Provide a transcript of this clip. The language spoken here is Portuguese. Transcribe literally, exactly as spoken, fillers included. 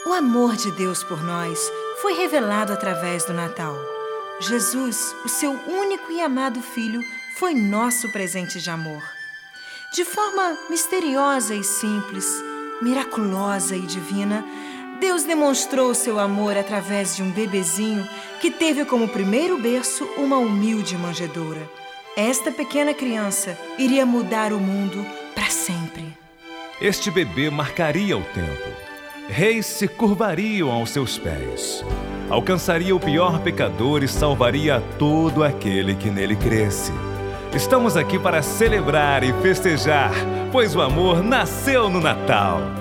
O amor de Deus por nós foi revelado através do Natal. Jesus, o seu único e amado Filho, foi nosso presente de amor. De forma misteriosa e simples, miraculosa e divina, Deus demonstrou seu amor através de um bebezinho que teve como primeiro berço uma humilde manjedoura. Esta pequena criança iria mudar o mundo para sempre. Este bebê marcaria o tempo. Reis se curvariam aos seus pés. Alcançaria o pior pecador e salvaria todo aquele que nele cresce. Estamos aqui para celebrar e festejar, pois o amor nasceu no Natal.